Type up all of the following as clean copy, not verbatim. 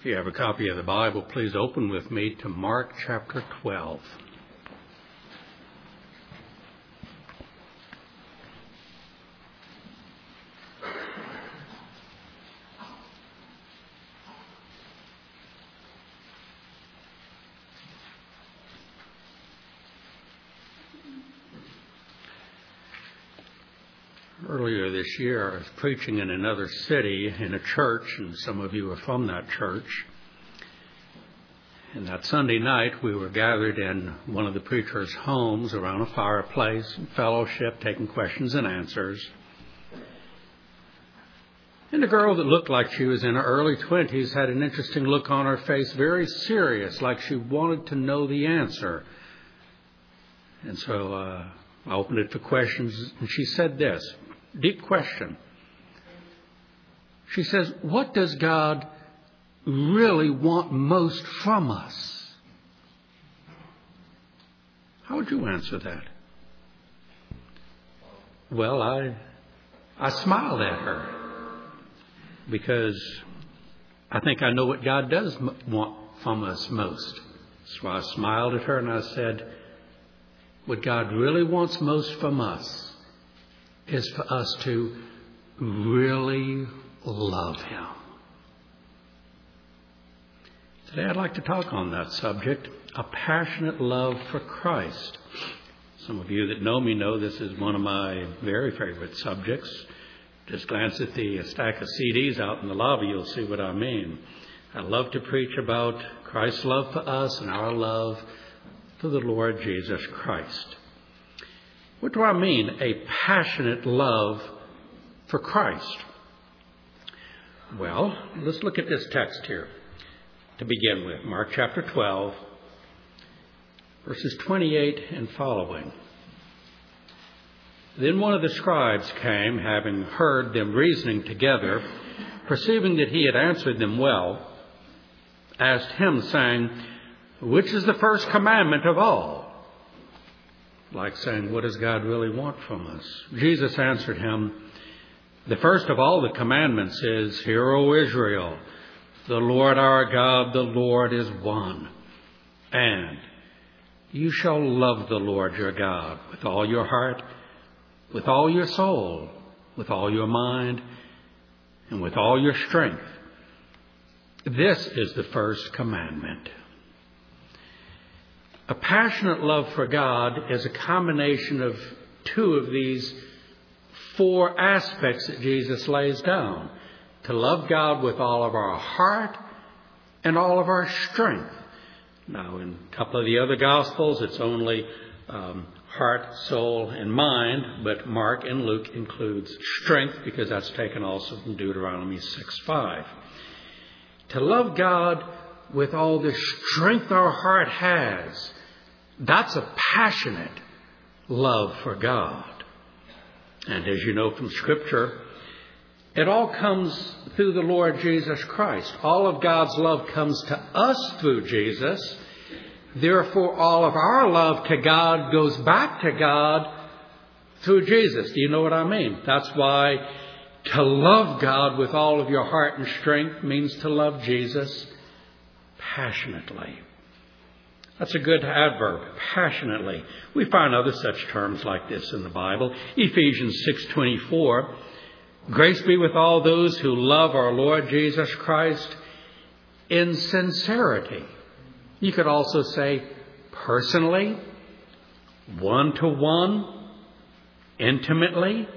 you have a copy of the Bible, please open with me to Mark chapter 12. Earlier this year, I was preaching in another city in a church, and some of you are from that church. And that Sunday night, we were gathered in one of the preacher's homes around a fireplace, fellowship, taking questions and answers. And a girl that looked like she was in her early 20s had an interesting look on her face, very serious, like she wanted to know the answer. And so I opened it for questions, and she said this. Deep question. She says, what does God really want most from us? How would you answer that? Well, I smiled at her because I think I know what God does want from us most. So I smiled at her and I said, what God really wants most from us is for us to really love Him. Today I'd like to talk on that subject, a passionate love for Christ. Some of you that know me know this is one of my very favorite subjects. Just glance at the stack of CDs out in the lobby, you'll see what I mean. I love to preach about Christ's love for us and our love for the Lord Jesus Christ. What do I mean, a passionate love for Christ? Well, let's look at this text here to begin with. Mark chapter 12, verses 28 and following. Then one of the scribes came, having heard them reasoning together, perceiving that he had answered them well, asked him, saying, which is the first commandment of all? Like saying, what does God really want from us? Jesus answered him, the first of all the commandments is, Hear, O Israel, the Lord our God, the Lord is one. And you shall love the Lord your God with all your heart, with all your soul, with all your mind, and with all your strength. This is the first commandment. A passionate love for God is a combination of two of these four aspects that Jesus lays down. To love God with all of our heart and all of our strength. Now, in a couple of the other Gospels, it's only heart, soul, and mind, but Mark and Luke includes strength because that's taken also from Deuteronomy 6:5. To love God with all the strength our heart has, that's a passionate love for God. And as you know from Scripture, it all comes through the Lord Jesus Christ. All of God's love comes to us through Jesus. Therefore, all of our love to God goes back to God through Jesus. Do you know what I mean? That's why to love God with all of your heart and strength means to love Jesus passionately. That's a good adverb, passionately. We find other such terms like this in the Bible. Ephesians 6:24, grace be with all those who love our Lord Jesus Christ in sincerity. You could also say personally, one-to-one, intimately.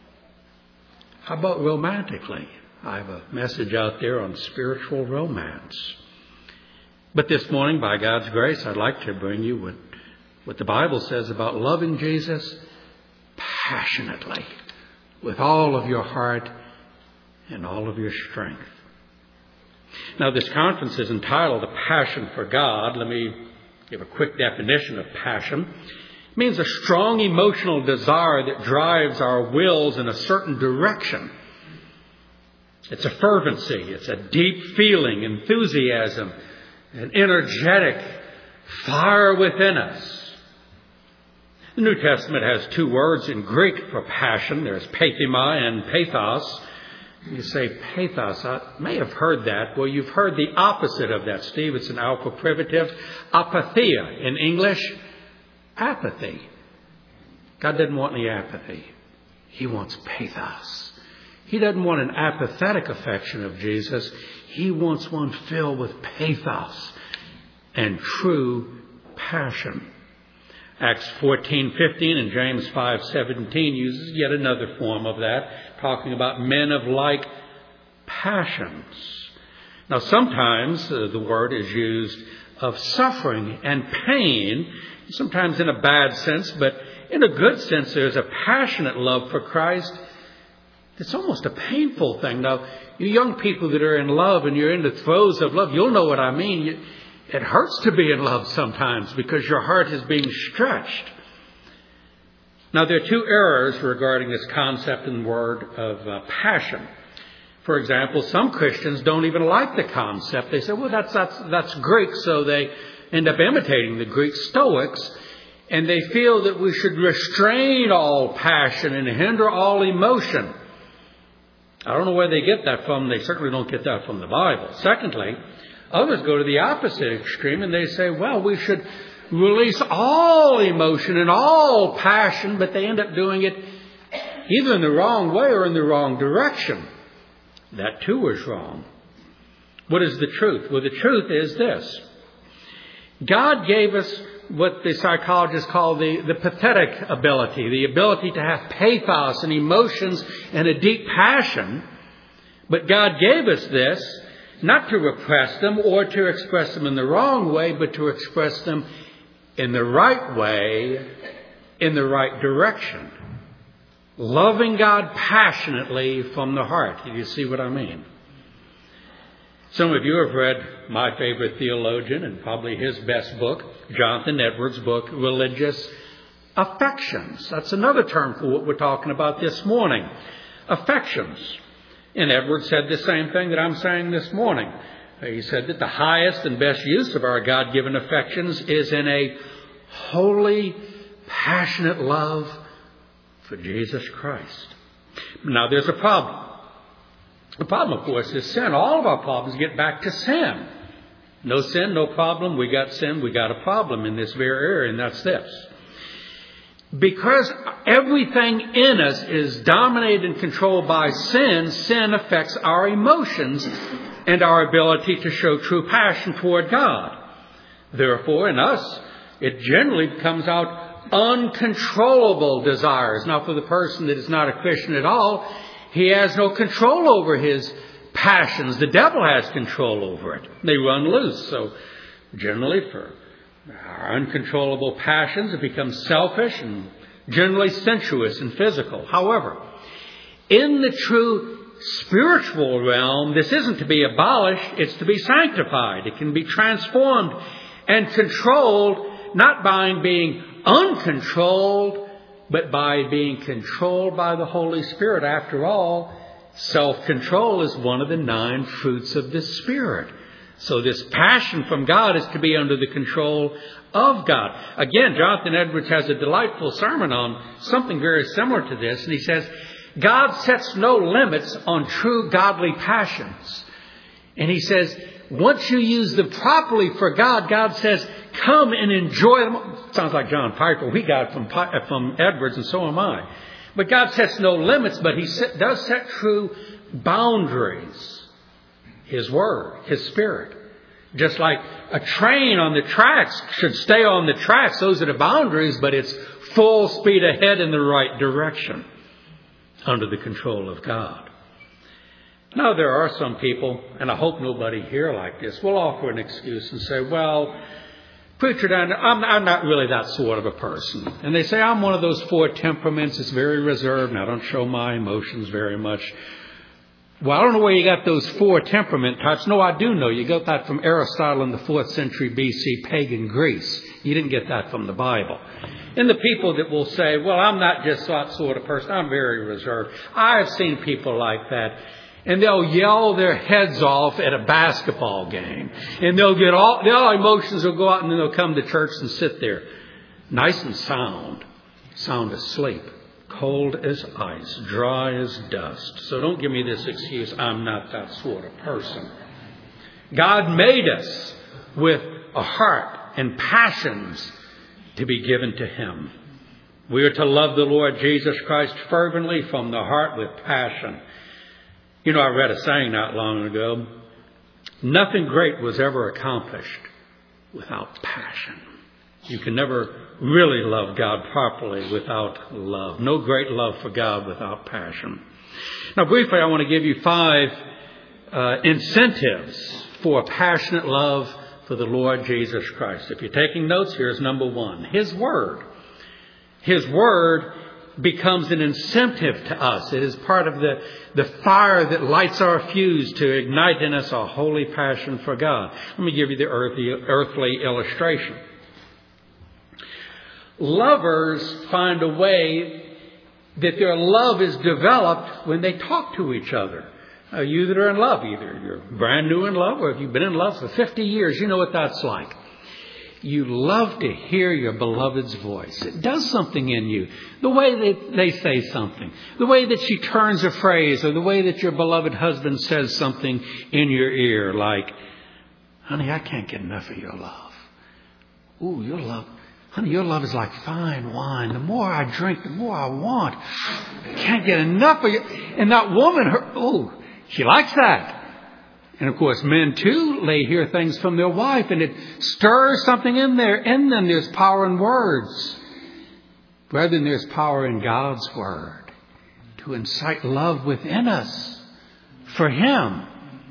How about romantically? I have a message out there on spiritual romance. But this morning, by God's grace, I'd like to bring you what the Bible says about loving Jesus passionately, with all of your heart and all of your strength. Now, this conference is entitled A Passion for God. Let me give a quick definition of passion. It means a strong emotional desire that drives our wills in a certain direction. It's a fervency. It's a deep feeling, enthusiasm, an energetic fire within us. The New Testament has two words in Greek for passion. There's pathema and pathos. You say pathos. I may have heard that. Well, you've heard the opposite of that, Steve. It's an alpha privative. Apatheia in English, apathy. God doesn't want any apathy. He wants pathos. He doesn't want an apathetic affection of Jesus. He wants one filled with pathos and true passion. Acts 14:15 and James 5:17 uses yet another form of that, talking about men of like passions. Now, sometimes the word is used of suffering and pain, sometimes in a bad sense, but in a good sense, there's a passionate love for Christ. It's almost a painful thing. Now, you young people that are in love and you're in the throes of love, you'll know what I mean. It hurts to be in love sometimes because your heart is being stretched. Now, there are two errors regarding this concept and word of passion. For example, some Christians don't even like the concept. They say, well, that's Greek, so they end up imitating the Greek Stoics, and they feel that we should restrain all passion and hinder all emotion. I don't know where they get that from. They certainly don't get that from the Bible. Secondly, others go to the opposite extreme and they say, well, we should release all emotion and all passion, but they end up doing it either in the wrong way or in the wrong direction. That too is wrong. What is the truth? Well, the truth is this. God gave us what the psychologists call the pathetic ability, the ability to have pathos and emotions and a deep passion. But God gave us this not to repress them or to express them in the wrong way, but to express them in the right way, in the right direction. Loving God passionately from the heart. Do you see what I mean? Some of you have read my favorite theologian and probably his best book, Jonathan Edwards' book, Religious Affections. That's another term for what we're talking about this morning. Affections. And Edwards said the same thing that I'm saying this morning. He said that the highest and best use of our God-given affections is in a holy, passionate love for Jesus Christ. Now, there's a problem. The problem, of course, is sin. All of our problems get back to sin. No sin, no problem. We got sin, we got a problem in this very area, and that's this. Because everything in us is dominated and controlled by sin, sin affects our emotions and our ability to show true passion toward God. Therefore, in us, it generally comes out uncontrollable desires. Now, for the person that is not a Christian at all, he has no control over his passions. The devil has control over it. They run loose. So generally for our uncontrollable passions, it becomes selfish and generally sensuous and physical. However, in the true spiritual realm, this isn't to be abolished. It's to be sanctified. It can be transformed and controlled, not by being uncontrolled, but by being controlled by the Holy Spirit. After all, self-control is one of the 9 fruits of the Spirit. So this passion from God is to be under the control of God. Again, Jonathan Edwards has a delightful sermon on something very similar to this. And he says, God sets no limits on true godly passions. And he says, once you use them properly for God, God says, come and enjoy them. Sounds like John Piper. We got it from Edwards, and so am I. But God sets no limits, but He does set true boundaries. His Word, His Spirit. Just like a train on the tracks should stay on the tracks. Those are the boundaries, but it's full speed ahead in the right direction under the control of God. Now, there are some people, and I hope nobody here like this, will offer an excuse and say, well, preacher, I'm not really that sort of a person. And they say, I'm one of those 4 temperaments. It's very reserved, and I don't show my emotions very much. Well, I don't know where you got those 4 temperament types. No, I do know. You got that from Aristotle in the 4th century BC, pagan Greece. You didn't get that from the Bible. And the people that will say, well, I'm not just that sort of person. I'm very reserved. I've seen people like that. And they'll yell their heads off at a basketball game. And they'll get their emotions will go out, and then they'll come to church and sit there nice and sound asleep. cold as ice, dry as dust. So don't give me this excuse, I'm not that sort of person. God made us with a heart and passions to be given to Him. We are to love the Lord Jesus Christ fervently from the heart with passion. You know, I read a saying not long ago. Nothing great was ever accomplished without passion. You can never really love God properly without love. No great love for God without passion. Now, briefly, I want to give you 5 incentives for a passionate love for the Lord Jesus Christ. If you're taking notes, here's number 1. His Word. His Word becomes an incentive to us. It is part of the fire that lights our fuse to ignite in us a holy passion for God. Let me give you the earthly illustration. Lovers find a way that their love is developed when they talk to each other. You that are in love, either you're brand new in love or if you've been in love for 50 years, you know what that's like. You love to hear your beloved's voice. It does something in you. The way that they say something, the way that she turns a phrase, or the way that your beloved husband says something in your ear, like, honey, I can't get enough of your love. Ooh, your love. Honey, your love is like fine wine. The more I drink, the more I want. I can't get enough of you. And that woman, she likes that. And of course, men too, they hear things from their wife and it stirs something in them. There's power in words. Brethren, there's power in God's Word to incite love within us for Him.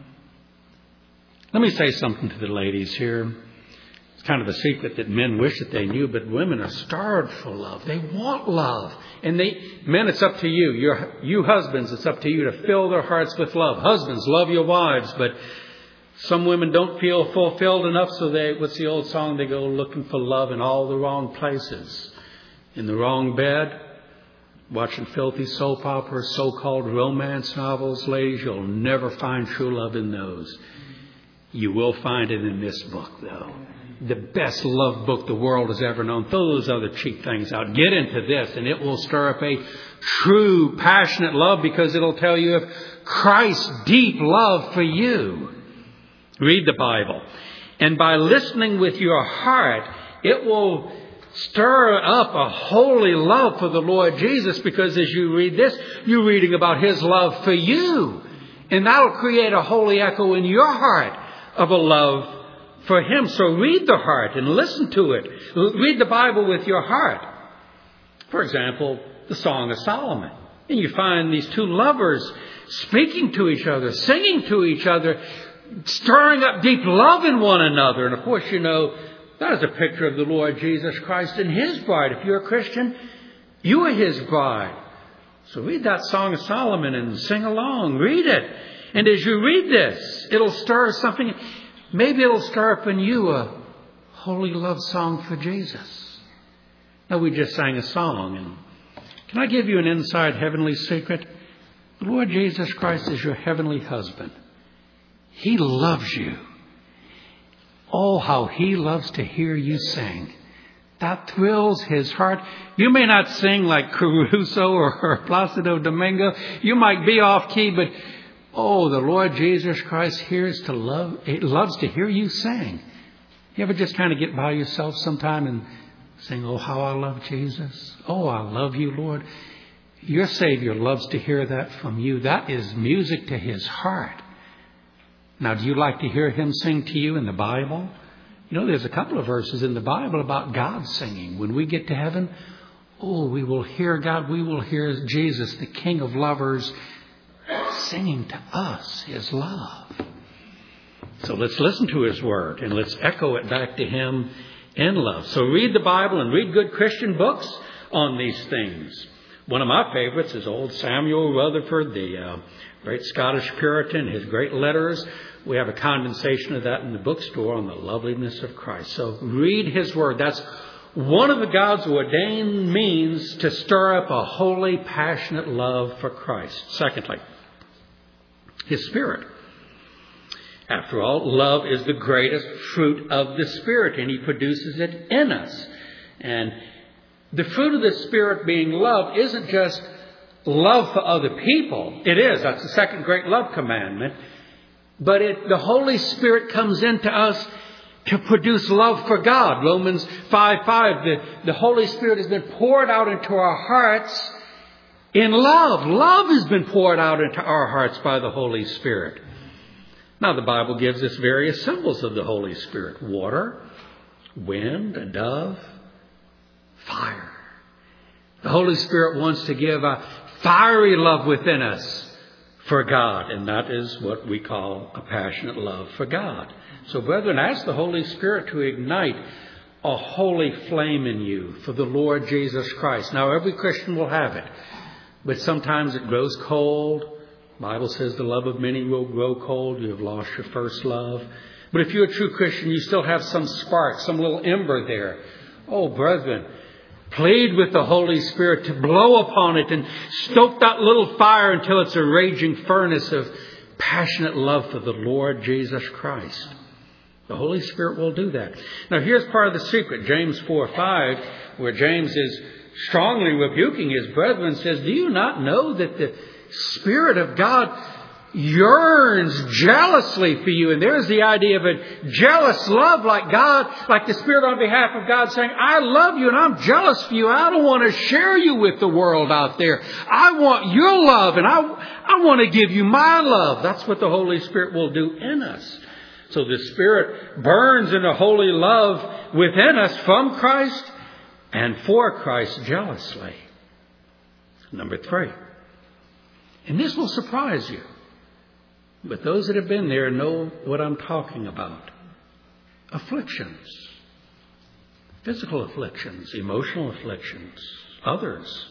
Let me say something to the ladies here. It's kind of a secret that men wish that they knew, but women are starved for love. They want love. And men, it's up to you. You husbands, it's up to you to fill their hearts with love. Husbands, love your wives, but some women don't feel fulfilled enough, so what's the old song? They go looking for love in all the wrong places. In the wrong bed, watching filthy soap operas, so-called romance novels. Ladies, you'll never find true love in those. You will find it in this book, though. The best love book the world has ever known. Throw those other cheap things out. Get into this and it will stir up a true, passionate love because it'll tell you of Christ's deep love for you. Read the Bible. And by listening with your heart, it will stir up a holy love for the Lord Jesus because as you read this, you're reading about His love for you. And that'll create a holy echo in your heart of a love for Him. So read the heart and listen to it. Read the Bible with your heart. For example, the Song of Solomon. And you find these two lovers speaking to each other, singing to each other, stirring up deep love in one another. And of course, you know, that is a picture of the Lord Jesus Christ and His bride. If you're a Christian, you are His bride. So read that Song of Solomon and sing along. Read it. And as you read this, it'll stir something. Maybe it'll stir up in you a holy love song for Jesus. Now, we just sang a song. And can I give you an inside heavenly secret? The Lord Jesus Christ is your heavenly husband. He loves you. Oh, how He loves to hear you sing. That thrills His heart. You may not sing like Caruso or Placido Domingo. You might be off key, but oh, the Lord Jesus Christ He loves to hear you sing. You ever just kind of get by yourself sometime and sing, oh, how I love Jesus. Oh, I love you, Lord. Your Savior loves to hear that from you. That is music to His heart. Now, do you like to hear Him sing to you in the Bible? You know, there's a couple of verses in the Bible about God singing. When we get to heaven, oh, we will hear God. We will hear Jesus, the King of lovers, singing to us His love. So let's listen to His Word and let's echo it back to Him in love. So read the Bible and read good Christian books on these things. One of my favorites is old Samuel Rutherford, the great Scottish Puritan, his great letters. We have a condensation of that in the bookstore on the loveliness of Christ. So read His Word. That's one of the God's ordained means to stir up a holy, passionate love for Christ. Secondly, His Spirit. After all, love is the greatest fruit of the Spirit, and He produces it in us. And The fruit of the Spirit being love isn't just love for other people. It is. That's the second great love commandment. But the Holy Spirit comes into us to produce love for God. Romans 5:5, the Holy Spirit has been poured out into our hearts in love. Love has been poured out into our hearts by the Holy Spirit. Now, the Bible gives us various symbols of the Holy Spirit. Water, wind, a dove, fire. The Holy Spirit wants to give a fiery love within us for God, and that is what we call a passionate love for God. So, brethren, ask the Holy Spirit to ignite a holy flame in you for the Lord Jesus Christ. Now, every Christian will have it, but sometimes it grows cold. The Bible says the love of many will grow cold. You have lost your first love. But if you're a true Christian, you still have some spark, some little ember there. Oh, brethren, plead with the Holy Spirit to blow upon it and stoke that little fire until it's a raging furnace of passionate love for the Lord Jesus Christ. The Holy Spirit will do that. Now, here's part of the secret. James 4:5, where James is strongly rebuking his brethren, says, do you not know that the Spirit of God yearns jealously for you? And there's the idea of a jealous love like God, like the Spirit on behalf of God saying, I love you and I'm jealous for you. I don't want to share you with the world out there. I want your love and I want to give you my love. That's what the Holy Spirit will do in us. So the Spirit burns in a holy love within us from Christ and for Christ jealously. Number 3. And this will surprise you. But those that have been there know what I'm talking about. Afflictions. Physical afflictions, emotional afflictions, others.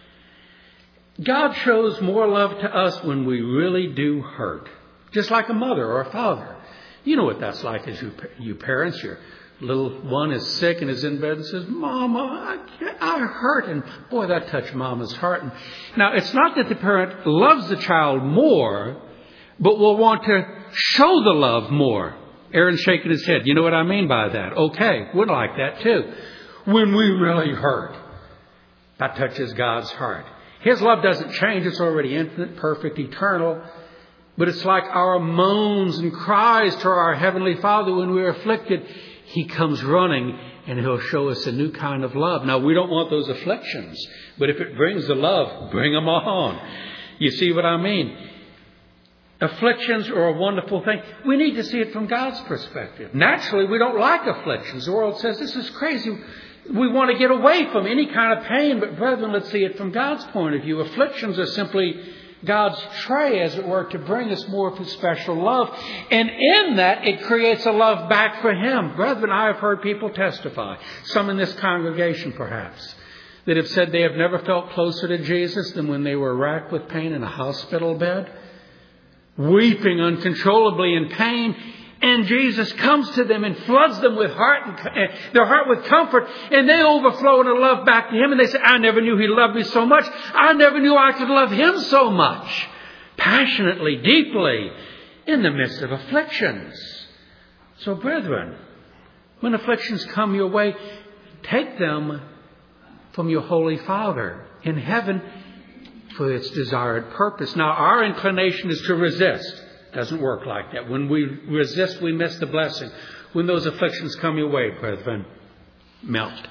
God shows more love to us when we really do hurt. Just like a mother or a father. You know what that's like as you parents. Your little one is sick and is in bed and says, Mama, I hurt. And boy, that touched Mama's heart. And now, it's not that the parent loves the child more, but will want to show the love more. Aaron's shaking his head. You know what I mean by that? Okay, we're like that too. When we really hurt, that touches God's heart. His love doesn't change. It's already infinite, perfect, eternal. But it's like our moans and cries to our Heavenly Father when we're afflicted. He comes running and He'll show us a new kind of love. Now, we don't want those afflictions. But if it brings the love, bring them on. You see what I mean? Afflictions are a wonderful thing. We need to see it from God's perspective. Naturally, we don't like afflictions. The world says, this is crazy. We want to get away from any kind of pain. But brethren, let's see it from God's point of view. Afflictions are simply God's tray, as it were, to bring us more of His special love. And in that, it creates a love back for Him. Brethren, I have heard people testify, some in this congregation perhaps, that have said they have never felt closer to Jesus than when they were racked with pain in a hospital bed, weeping uncontrollably in pain. And Jesus comes to them and floods them with their heart with comfort. And they overflow into love back to Him. And they say, I never knew He loved me so much. I never knew I could love Him so much. Passionately, deeply, in the midst of afflictions. So, brethren, when afflictions come your way, take them from your Holy Father in heaven for its desired purpose. Now, our inclination is to resist. Doesn't work like that. When we resist, we miss the blessing. When those afflictions come your way, brethren, melt.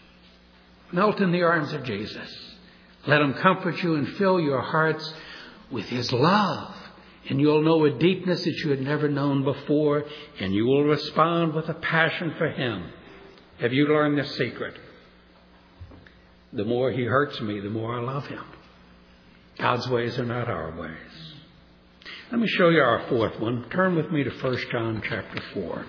Melt in the arms of Jesus. Let Him comfort you and fill your hearts with His love. And you'll know a deepness that you had never known before. And you will respond with a passion for Him. Have you learned this secret? The more He hurts me, the more I love Him. God's ways are not our ways. Let me show you our fourth one. Turn with me to 1 John chapter 4.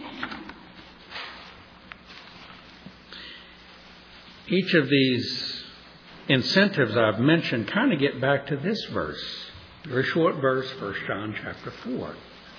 Each of these incentives I've mentioned kind of get back to this verse. Very short verse, 1 John chapter 4.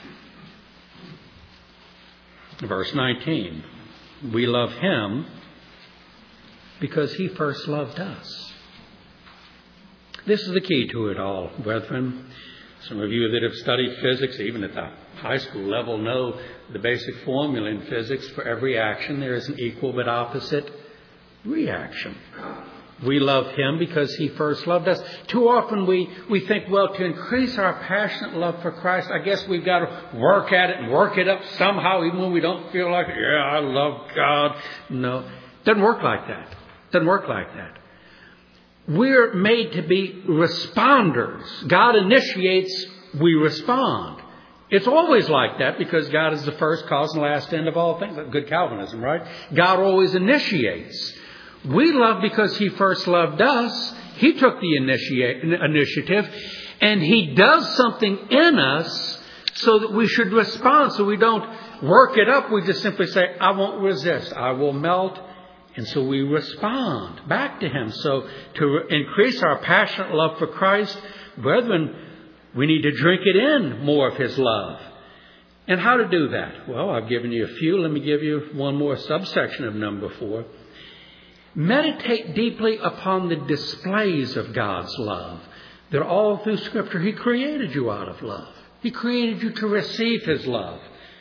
Verse 19. We love Him because He first loved us. This is the key to it all, brethren. Some of you that have studied physics, even at the high school level, know the basic formula in physics. For every action, there is an equal but opposite reaction. We love Him because He first loved us. Too often we think, well, to increase our passionate love for Christ, I guess we've got to work at it and work it up somehow, even when we don't feel like it. Yeah, I love God. No, it doesn't work like that. It doesn't work like that. We're made to be responders. God initiates, we respond. It's always like that because God is the first cause and last end of all things. Good Calvinism, right? God always initiates. We love because He first loved us. He took the initiative, and He does something in us so that we should respond. So we don't work it up. We just simply say, I won't resist. I will melt. And so we respond back to Him. So to increase our passionate love for Christ, brethren, we need to drink it in, more of His love. And how to do that? Well, I've given you a few. Let me give you one more subsection of number 4. Meditate deeply upon the displays of God's love. That all through Scripture, He created you out of love. He created you to receive His love.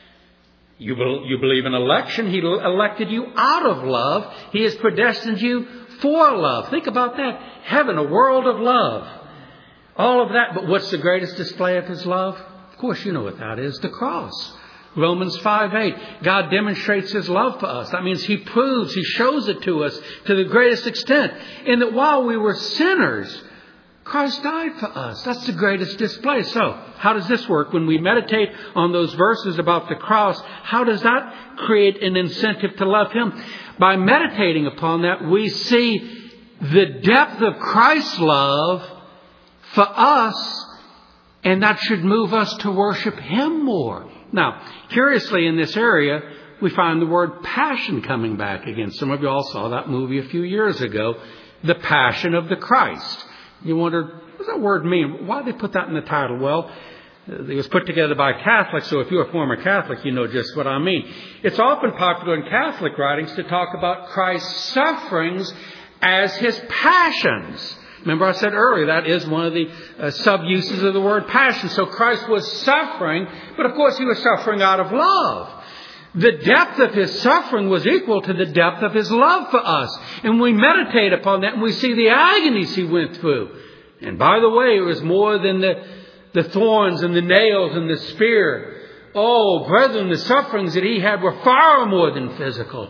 You believe in election. He elected you out of love. He has predestined you for love. Think about that. Heaven, a world of love. All of that. But what's the greatest display of His love? Of course, you know what that is. The cross. Romans 5:8. God demonstrates His love for us. That means He proves, He shows it to us to the greatest extent. In that while we were sinners, Christ died for us. That's the greatest display. So, how does this work? When we meditate on those verses about the cross, how does that create an incentive to love Him? By meditating upon that, we see the depth of Christ's love for us, and that should move us to worship Him more. Now, curiously, in this area, we find the word passion coming back again. Some of you all saw that movie a few years ago, The Passion of the Christ. You wonder, what does that word mean? Why did they put that in the title? Well, it was put together by Catholics, so if you're a former Catholic, you know just what I mean. It's often popular in Catholic writings to talk about Christ's sufferings as His passions. Remember I said earlier, that is one of the sub-uses of the word passion. So Christ was suffering, but of course He was suffering out of love. The depth of His suffering was equal to the depth of His love for us. And we meditate upon that and we see the agonies He went through. And by the way, it was more than the thorns and the nails and the spear. Oh, brethren, the sufferings that He had were far more than physical.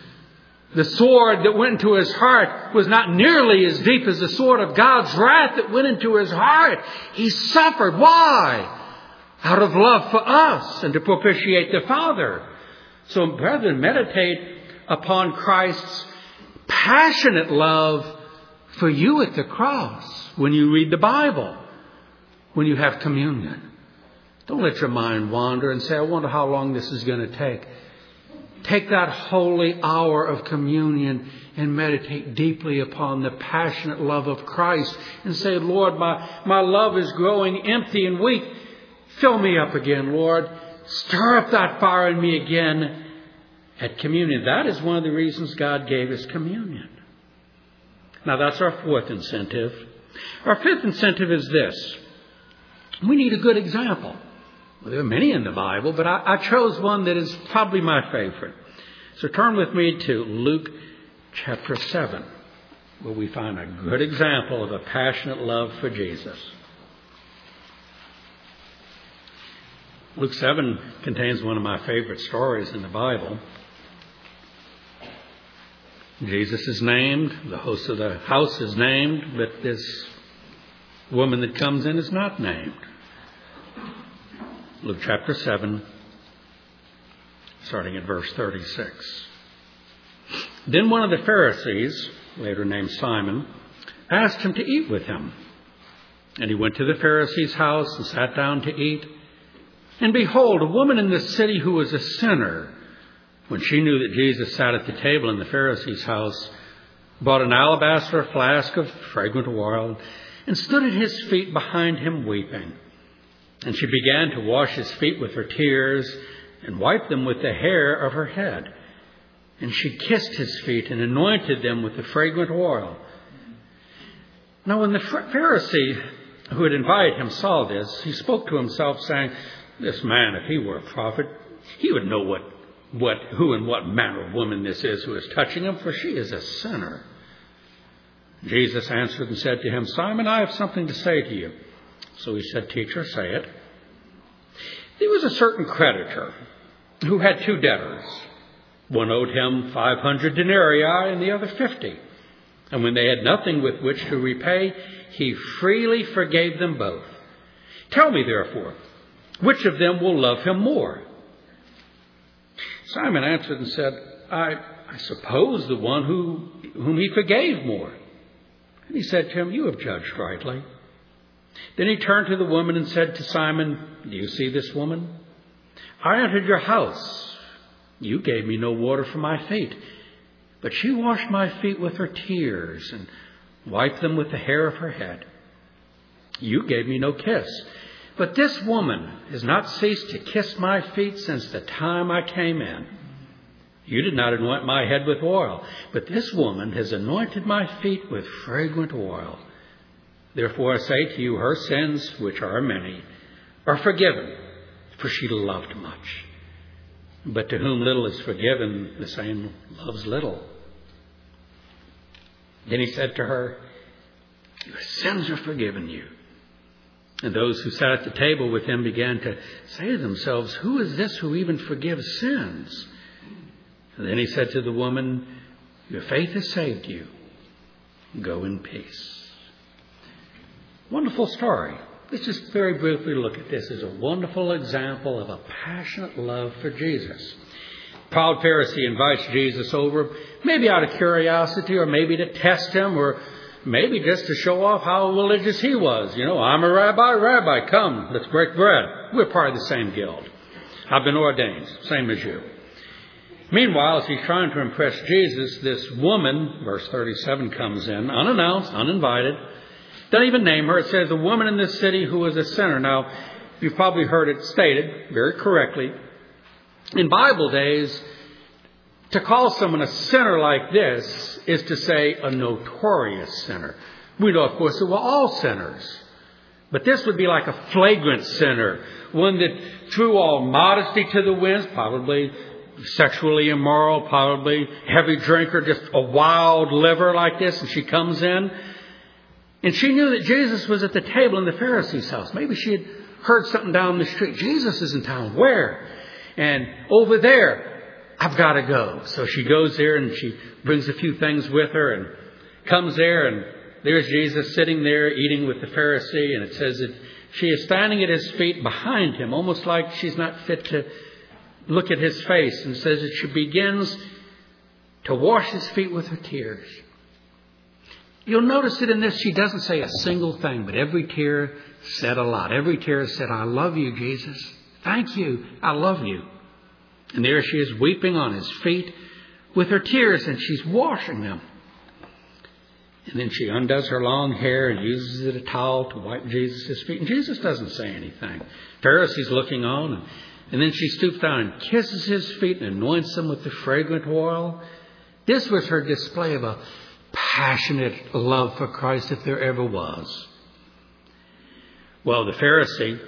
The sword that went into His heart was not nearly as deep as the sword of God's wrath that went into His heart. He suffered. Why? Out of love for us and to propitiate the Father. So, brethren, meditate upon Christ's passionate love for you at the cross when you read the Bible, when you have communion. Don't let your mind wander and say, I wonder how long this is going to take. Take that holy hour of communion and meditate deeply upon the passionate love of Christ and say, Lord, my love is growing empty and weak. Fill me up again, Lord. Stir up that fire in me again at communion. That is one of the reasons God gave us communion. Now that's our 4th incentive. Our 5th incentive is this. We need a good example. Well, there are many in the Bible, but I chose one that is probably my favorite. So turn with me to Luke chapter 7, where we find a good example of a passionate love for Jesus. Luke 7 contains one of my favorite stories in the Bible. Jesus is named, the host of the house is named, but this woman that comes in is not named. Luke chapter 7, starting at verse 36. Then one of the Pharisees, later named Simon, asked Him to eat with him. And He went to the Pharisee's house and sat down to eat. And behold, a woman in the city who was a sinner, when she knew that Jesus sat at the table in the Pharisee's house, bought an alabaster flask of fragrant oil and stood at His feet behind Him weeping. And she began to wash His feet with her tears and wiped them with the hair of her head. And she kissed His feet and anointed them with the fragrant oil. Now when the Pharisee who had invited Him saw this, he spoke to himself, saying, This man, if he were a prophet, he would know what who and what manner of woman this is who is touching him, for she is a sinner. Jesus answered and said to him, Simon, I have something to say to you. So he said, Teacher, say it. There was a certain creditor who had 2 debtors. One owed him 500 denarii and the other 50. And when they had nothing with which to repay, he freely forgave them both. Tell me, therefore, which of them will love him more? Simon answered and said, I suppose the one whom he forgave more. And he said to him, You have judged rightly. Then he turned to the woman and said to Simon, Do you see this woman? I entered your house. You gave me no water for my feet, but she washed my feet with her tears and wiped them with the hair of her head. You gave me no kiss, but this woman has not ceased to kiss my feet since the time I came in. You did not anoint my head with oil, but this woman has anointed my feet with fragrant oil. Therefore I say to you, her sins, which are many, are forgiven, for she loved much. But to whom little is forgiven, the same loves little. Then he said to her, Your sins are forgiven you. And those who sat at the table with him began to say to themselves, Who is this who even forgives sins? And then he said to the woman, Your faith has saved you. Go in peace. Wonderful story. Let's just very briefly look at this as a wonderful example of a passionate love for Jesus. Proud Pharisee invites Jesus over, maybe out of curiosity, or maybe to test him, or maybe just to show off how religious he was. I'm a rabbi, come, let's break bread. We're part of the same guild. I've been ordained, same as you. Meanwhile, as he's trying to impress Jesus, this woman, verse 37, comes in, unannounced, uninvited. Doesn't even name her. It says, a woman in this city who was a sinner. Now, you've probably heard it stated very correctly. In Bible days, to call someone a sinner like this is to say a notorious sinner. We know, of course, that we're all sinners. But this would be like a flagrant sinner. One that threw all modesty to the winds, probably sexually immoral, probably heavy drinker, just a wild liver like this. And she comes in. And she knew that Jesus was at the table in the Pharisee's house. Maybe she had heard something down the street. Jesus is in town. Where? And over there. I've got to go. So she goes there and she brings a few things with her and comes there. And there's Jesus sitting there eating with the Pharisee. And it says that she is standing at his feet behind him, almost like she's not fit to look at his face. And says that she begins to wash his feet with her tears. You'll notice that in this, she doesn't say a single thing, but every tear said a lot. Every tear said, I love you, Jesus. Thank you. I love you. And there she is weeping on his feet with her tears, and she's washing them. And then she undoes her long hair and uses a towel to wipe Jesus' feet. And Jesus doesn't say anything. Pharisee's looking on, and then she stoops down and kisses his feet and anoints them with the fragrant oil. This was her display of a passionate love for Christ, if there ever was. Well, the Pharisee,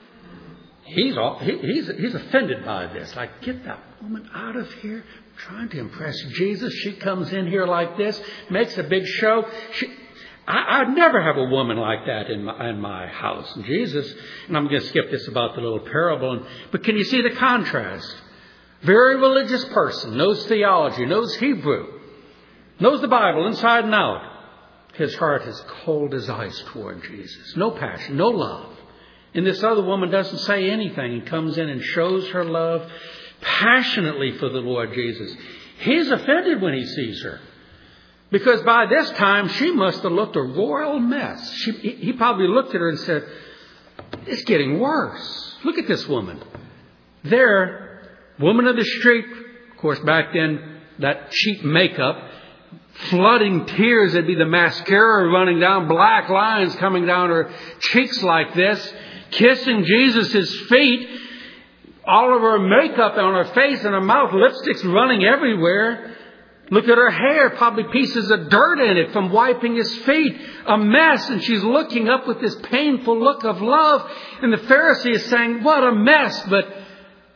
he's offended by this. Like, get that woman out of here, trying to impress Jesus. She comes in here like this, makes a big show. I'd never have a woman like that in my house. And Jesus, and I'm going to skip this about the little parable, but can you see the contrast? Very religious person, knows theology, knows Hebrew, knows the Bible inside and out. His heart is cold as ice toward Jesus. No passion, no love. And this other woman doesn't say anything and comes in and shows her love passionately for the Lord Jesus. He's offended when he sees her. Because by this time, she must have looked a royal mess. He probably looked at her and said, it's getting worse. Look at this woman. There, woman of the street. Of course, back then, that cheap makeup, flooding tears, it'd be the mascara running down, black lines coming down her cheeks like this, kissing Jesus' feet, all of her makeup on her face and her mouth, lipstick's running everywhere. Look at her hair, probably pieces of dirt in it from wiping his feet, a mess. And she's looking up with this painful look of love. And the Pharisee is saying, what a mess. But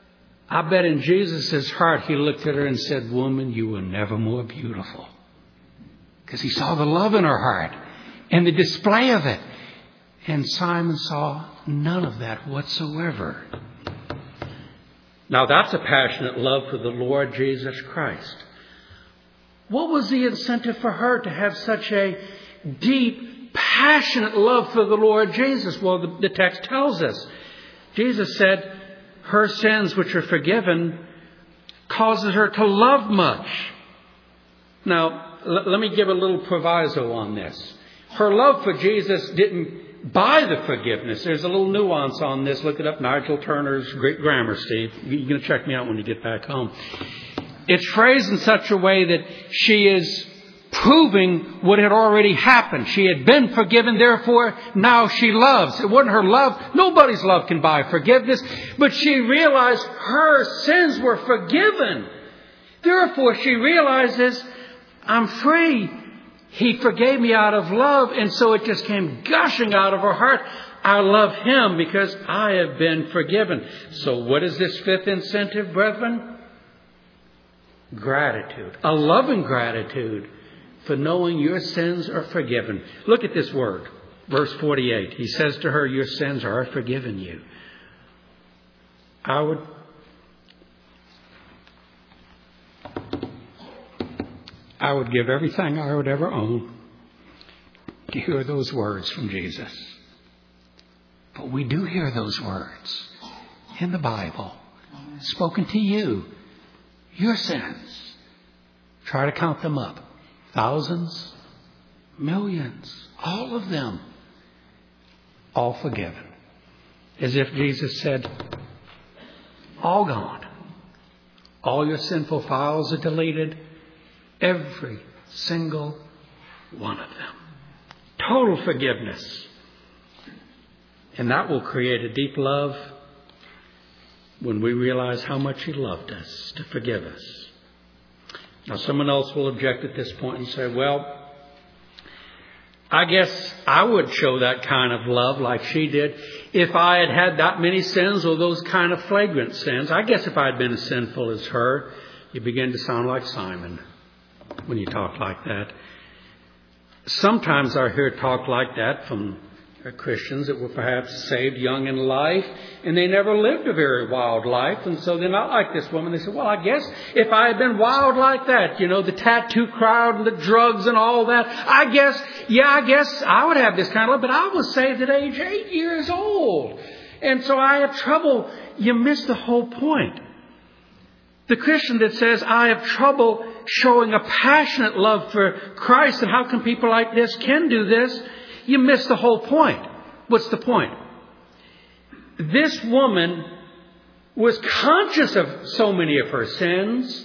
I bet in Jesus' heart he looked at her and said, "Woman, you were never more beautiful." Because he saw the love in her heart and the display of it. And Simon saw none of that whatsoever. Now that's a passionate love for the Lord Jesus Christ. What was the incentive for her to have such a deep, passionate love for the Lord Jesus? Well, the text tells us. Jesus said her sins which are forgiven causes her to love much. Now, let me give a little proviso on this. Her love for Jesus didn't buy the forgiveness. There's a little nuance on this. Look it up, Nigel Turner's great grammar, Steve. You're going to check me out when you get back home. It's phrased in such a way that she is proving what had already happened. She had been forgiven, therefore now she loves. It wasn't her love. Nobody's love can buy forgiveness. But she realized her sins were forgiven. Therefore she realizes, I'm free. He forgave me out of love. And so it just came gushing out of her heart. I love Him because I have been forgiven. So what is this fifth incentive, brethren? Gratitude. A loving gratitude for knowing your sins are forgiven. Look at this word. Verse 48. He says to her, your sins are forgiven you. I would give everything I would ever own to hear those words from Jesus. But we do hear those words in the Bible, spoken to you. Your sins. Try to count them up. Thousands, millions, all of them, all forgiven. As if Jesus said, all gone. All your sinful files are deleted. Every single one of them. Total forgiveness. And that will create a deep love when we realize how much He loved us to forgive us. Now, someone else will object at this point and say, well, I guess I would show that kind of love like she did if I had had that many sins or those kind of flagrant sins. I guess if I had been as sinful as her, you begin to sound like Simon when you talk like that. Sometimes I hear talk like that from Christians that were perhaps saved young in life, and they never lived a very wild life, and so they're not like this woman. They say, well, I guess if I had been wild like that, the tattoo crowd and the drugs and all that, I guess I would have this kind of love, but I was saved at age 8 years old. And so I have trouble. You miss the whole point. The Christian that says, I have trouble showing a passionate love for Christ, and how come people like this can do this? You miss the whole point. What's the point? This woman was conscious of so many of her sins.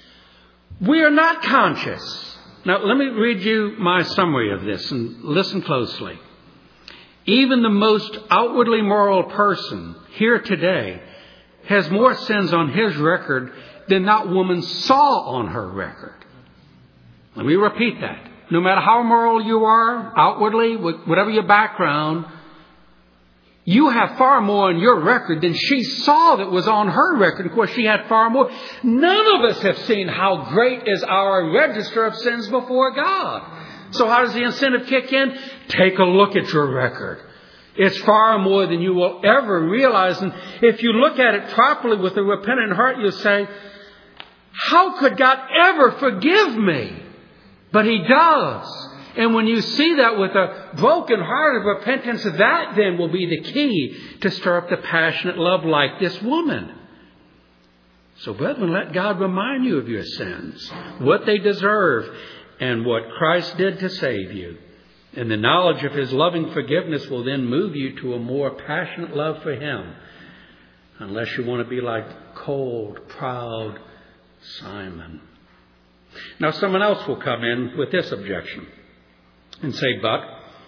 We are not conscious. Now, let me read you my summary of this and listen closely. Even the most outwardly moral person here today has more sins on his record than that woman saw on her record. Let me repeat that. No matter how moral you are, outwardly, whatever your background, you have far more on your record than she saw that was on her record. Of course, she had far more. None of us have seen how great is our register of sins before God. So how does the incentive kick in? Take a look at your record. It's far more than you will ever realize. And if you look at it properly with a repentant heart, you'll say, how could God ever forgive me? But He does. And when you see that with a broken heart of repentance, that then will be the key to stir up the passionate love like this woman. So, brethren, let God remind you of your sins, what they deserve, and what Christ did to save you. And the knowledge of His loving forgiveness will then move you to a more passionate love for Him. Unless you want to be like cold, proud Simon. Now, someone else will come in with this objection and say, but,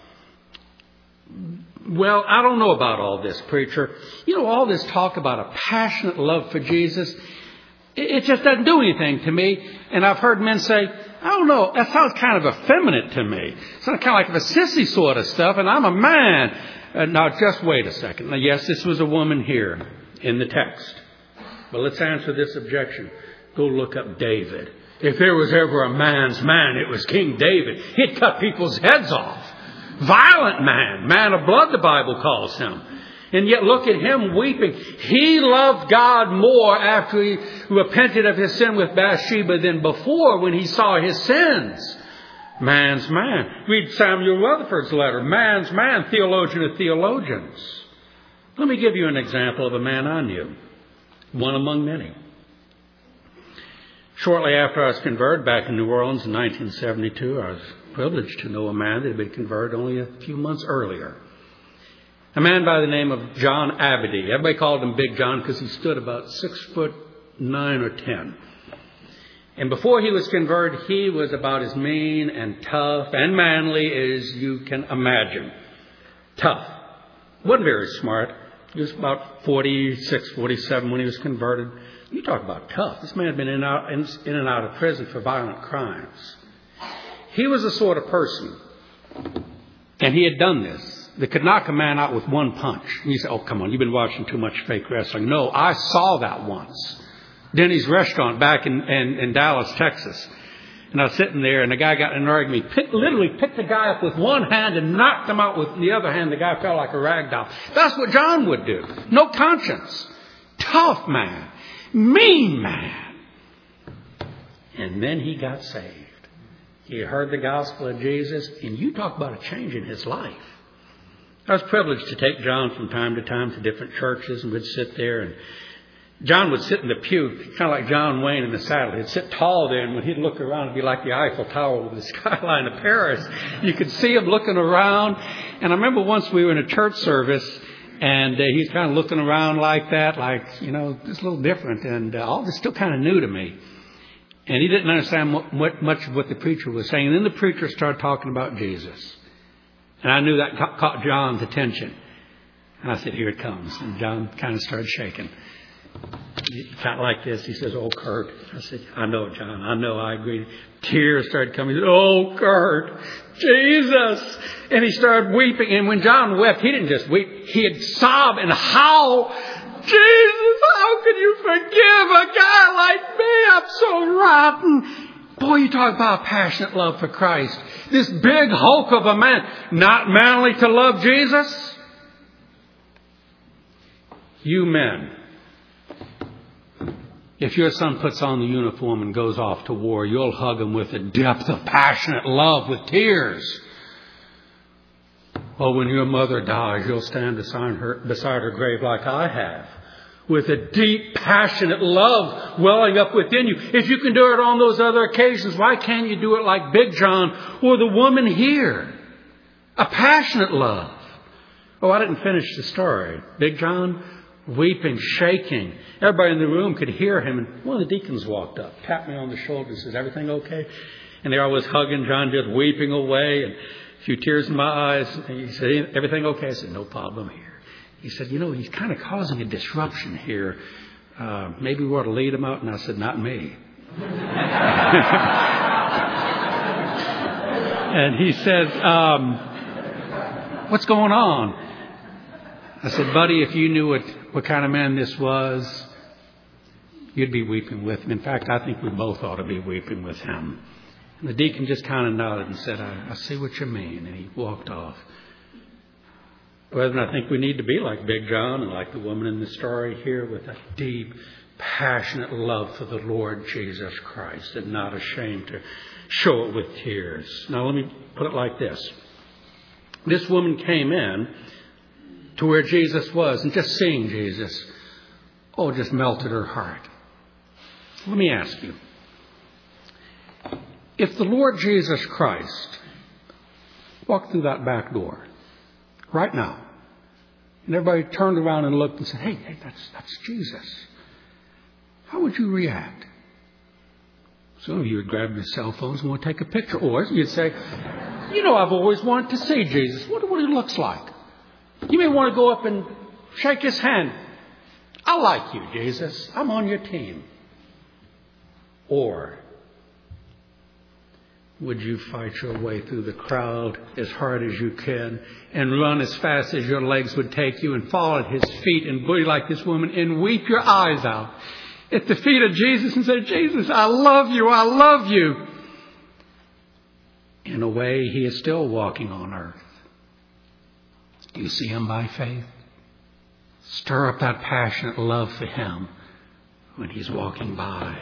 well, I don't know about all this, preacher. All this talk about a passionate love for Jesus, it just doesn't do anything to me. And I've heard men say, I don't know, that sounds kind of effeminate to me. It sounds kind of like a sissy sort of stuff, and I'm a man. Now, just wait a second. Now, yes, this was a woman here in the text. But let's answer this objection. Go look up David. If there was ever a man's man, it was King David. He'd cut people's heads off. Violent man. Man of blood, the Bible calls him. And yet look at him weeping. He loved God more after he repented of his sin with Bathsheba than before when he saw his sins. Man's man. Read Samuel Rutherford's letter. Man's man, theologian of theologians. Let me give you an example of a man I knew. One among many. Shortly after I was converted back in New Orleans in 1972, I was privileged to know a man that had been converted only a few months earlier. A man by the name of John Abedy. Everybody called him Big John because he stood about 6'9" or 10. And before he was converted, he was about as mean and tough and manly as you can imagine. Tough. Wasn't very smart. He was about 46, 47 when he was converted. You talk about tough. This man had been in and out of prison for violent crimes. He was the sort of person, and he had done this, that could knock a man out with one punch. And you say, oh, come on, you've been watching too much fake wrestling. No, I saw that once. Denny's restaurant back in Dallas, Texas. And I was sitting there, and the guy got in an argument. He literally picked the guy up with one hand and knocked him out with the other hand. The guy fell like a rag doll. That's what John would do. No conscience. Tough man. Mean man. And then he got saved. He heard the gospel of Jesus, and you talk about a change in his life. I was privileged to take John from time to time to different churches, and we'd sit there, and John would sit in the pew, kind of like John Wayne in the saddle. He'd sit tall there, and when he'd look around, it'd be like the Eiffel Tower with the skyline of Paris. You could see him looking around. And I remember once we were in a church service, and he's kind of looking around like that, like, it's a little different. And all this still kind of new to me. And he didn't understand much of what the preacher was saying. And then the preacher started talking about Jesus. And I knew that caught John's attention. And I said, here it comes. And John kind of started shaking. Kind of like this. He says, oh, Kurt. I said, I know, John. I know. I agree. Tears started coming. He said, oh, Kurt. Jesus. And he started weeping. And when John wept, he didn't just weep. He'd sob and howl. Jesus, how can you forgive a guy like me? I'm so rotten. Boy, you talk about passionate love for Christ. This big hulk of a man, not manly to love Jesus. You men, if your son puts on the uniform and goes off to war, you'll hug him with a depth of passionate love with tears. Oh, when your mother dies, you'll stand beside her grave like I have, with a deep, passionate love welling up within you. If you can do it on those other occasions, why can't you do it like Big John or the woman here? A passionate love. Oh, I didn't finish the story. Big John, weeping, shaking. Everybody in the room could hear him. And one of the deacons walked up, tapped me on the shoulder and says, everything okay? And there I was hugging John, just weeping away, and a few tears in my eyes. And he said, everything okay? I said, no problem here. He said, he's kind of causing a disruption here. Maybe we ought to lead him out. And I said, not me. And he says, what's going on? I said, buddy, if you knew what kind of man this was, you'd be weeping with him. In fact, I think we both ought to be weeping with him. And the deacon just kind of nodded and said, I see what you mean. And he walked off. Brethren, I think we need to be like Big John and like the woman in the story here, with a deep, passionate love for the Lord Jesus Christ, and not ashamed to show it with tears. Now, let me put it like this. This woman came in to where Jesus was, and just seeing Jesus, just melted her heart. Let me ask you, if the Lord Jesus Christ walked through that back door right now, and everybody turned around and looked and said, hey, that's Jesus, how would you react? Some of you would grab your cell phones and want to take a picture. Or you'd say, I've always wanted to see Jesus. What he looks like. You may want to go up and shake his hand. I like you, Jesus. I'm on your team. Or would you fight your way through the crowd as hard as you can and run as fast as your legs would take you and fall at his feet and be like this woman and weep your eyes out at the feet of Jesus and said, Jesus, I love you. I love you. In a way, he is still walking on earth. Do you see him by faith? Stir up that passionate love for him when he's walking by.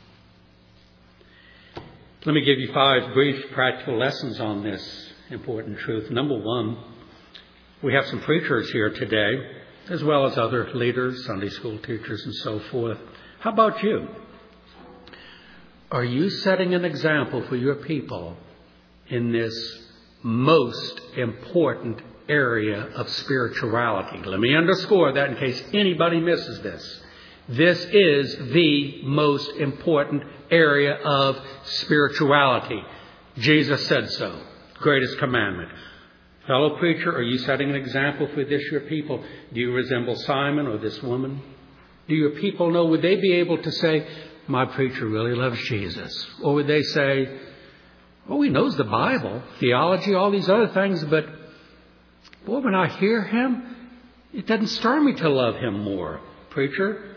Let me give you 5 brief practical lessons on this important truth. Number 1, we have some preachers here today, as well as other leaders, Sunday school teachers, and so forth. How about you? Are you setting an example for your people in this most important area of spirituality? Let me underscore that in case anybody misses this. This is the most important area of spirituality. Jesus said so. Greatest commandment. Fellow preacher, are you setting an example for this your people? Do you resemble Simon or this woman? Do your people know? Would they be able to say, my preacher really loves Jesus? Or would they say, oh, he knows the Bible, theology, all these other things, but boy, when I hear him, it doesn't stir me to love him more. Preacher,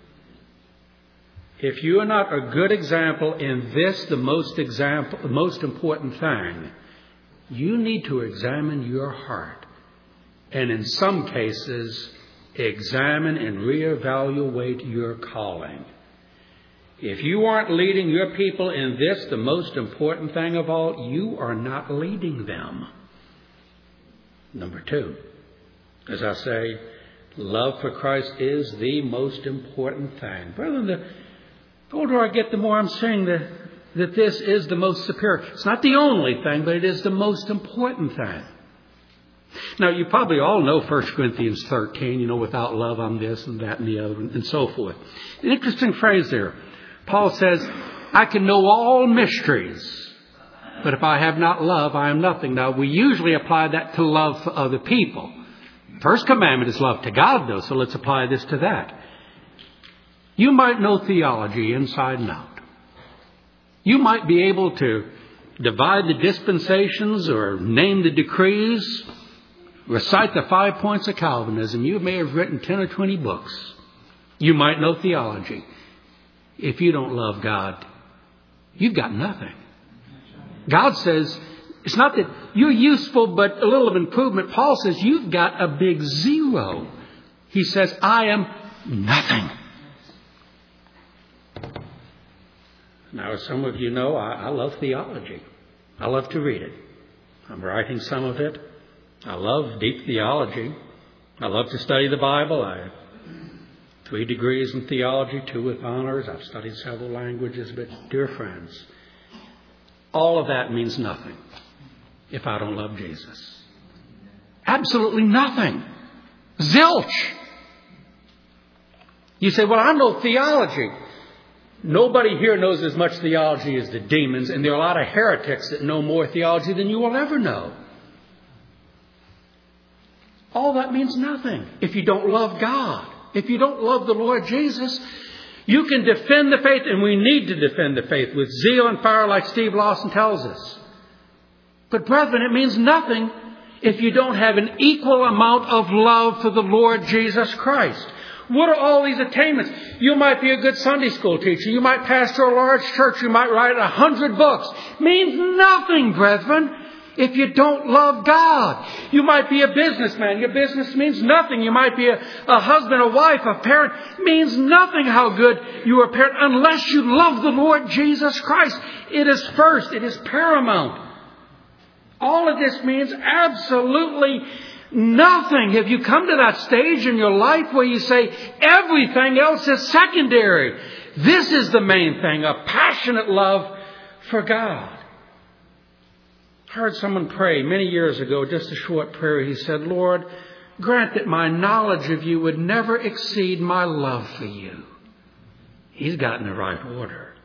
if you are not a good example in this, the most important thing, you need to examine your heart. And in some cases, examine and reevaluate your calling. If you aren't leading your people in this, the most important thing of all, you are not leading them. Number 2, as I say, love for Christ is the most important thing. Brethren, the older I get, the more I'm saying that this is the most superior. It's not the only thing, but it is the most important thing. Now, you probably all know 1 Corinthians 13, without love I'm this and that and the other and so forth. An interesting phrase there. Paul says, I can know all mysteries, but if I have not love, I am nothing. Now, we usually apply that to love for other people. First commandment is love to God, though, so let's apply this to that. You might know theology inside and out. You might be able to divide the dispensations or name the decrees, recite the 5 points of Calvinism. You may have written 10 or 20 books. You might know theology. If you don't love God, you've got nothing. God says, it's not that you're useful, but a little of improvement. Paul says, you've got a big 0. He says, I am nothing. Now, as some of you know, I love theology. I love to read it. I'm writing some of it. I love deep theology. I love to study the Bible. I have 3 degrees in theology, 2 with honors. I've studied several languages. But, dear friends, all of that means nothing if I don't love Jesus. Absolutely nothing. Zilch. You say, well, I know theology. Nobody here knows as much theology as the demons, and there are a lot of heretics that know more theology than you will ever know. All that means nothing if you don't love God. If you don't love the Lord Jesus, you can defend the faith, and we need to defend the faith with zeal and fire like Steve Lawson tells us. But brethren, it means nothing if you don't have an equal amount of love for the Lord Jesus Christ. What are all these attainments? You might be a good Sunday school teacher. You might pastor a large church. You might write 100 books. Means nothing, brethren, if you don't love God. You might be a businessman. Your business means nothing. You might be a husband, a wife, a parent. Means nothing how good you are a parent unless you love the Lord Jesus Christ. It is first. It is paramount. All of this means absolutely nothing. Have you come to that stage in your life where you say everything else is secondary? This is the main thing, a passionate love for God. I heard someone pray many years ago, just a short prayer. He said, Lord, grant that my knowledge of you would never exceed my love for you. He's got in the right order.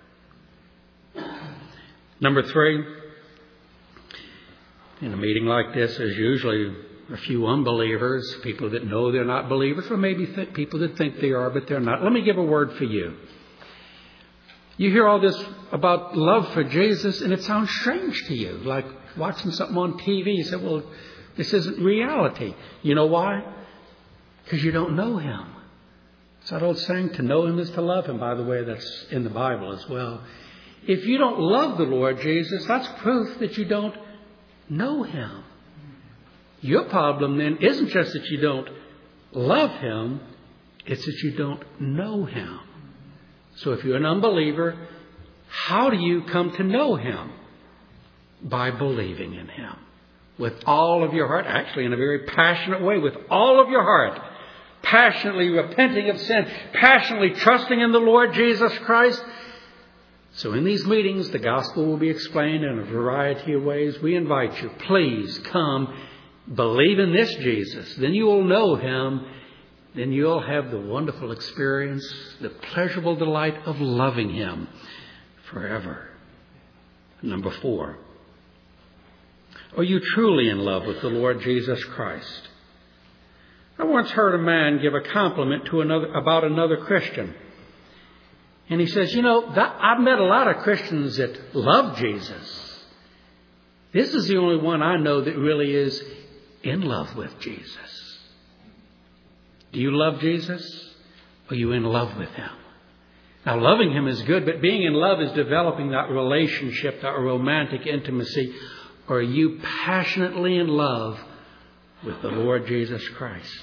Number 3, in a meeting like this, there's usually a few unbelievers, people that know they're not believers, or maybe people that think they are, but they're not. Let me give a word for you. You hear all this about love for Jesus, and it sounds strange to you, like watching something on TV. You say, well, this isn't reality. You know why? Because you don't know him. It's that old saying, to know Him is to love Him. By the way, that's in the Bible as well. If you don't love the Lord Jesus, that's proof that you don't know Him. Your problem then isn't just that you don't love Him, it's that you don't know Him. So if you're an unbeliever, how do you come to know Him? By believing in Him with all of your heart, actually in a very passionate way, with all of your heart, passionately repenting of sin, passionately trusting in the Lord Jesus Christ. So in these meetings, the gospel will be explained in a variety of ways. We invite you, please come, believe in this Jesus. Then you will know Him. Then you'll have the wonderful experience, the pleasurable delight of loving Him forever. Number 4. Are you truly in love with the Lord Jesus Christ? I once heard a man give a compliment to about another Christian. And he says, I've met a lot of Christians that love Jesus. This is the only one I know that really is in love with Jesus. Do you love Jesus? Or are you in love with Him? Now, loving Him is good, but being in love is developing that relationship, that romantic intimacy. Or are you passionately in love with the Lord Jesus Christ?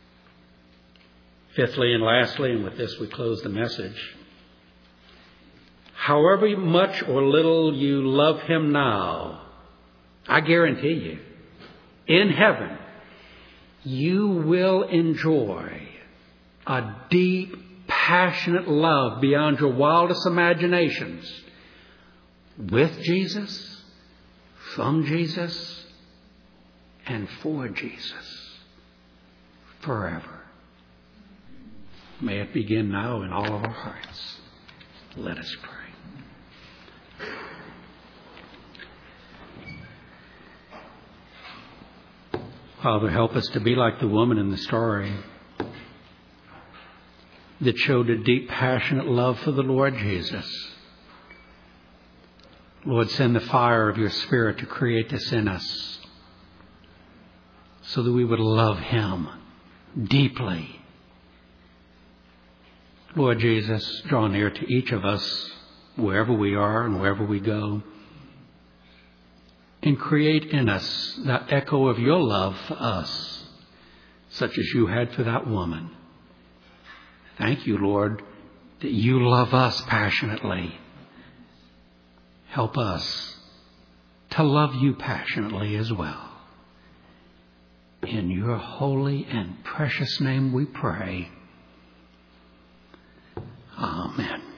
Fifthly and lastly, and with this we close the message, however much or little you love Him now, I guarantee you, in heaven, you will enjoy a deep, passionate love beyond your wildest imaginations with Jesus, from Jesus, and for Jesus forever. May it begin now in all of our hearts. Let us pray. Father, help us to be like the woman in the story that showed a deep, passionate love for the Lord Jesus. Lord, send the fire of your Spirit to create this in us so that we would love Him deeply. Lord Jesus, draw near to each of us wherever we are and wherever we go, and create in us that echo of your love for us, such as you had for that woman. Thank you, Lord, that you love us passionately. Help us to love you passionately as well. In your holy and precious name we pray. Amen.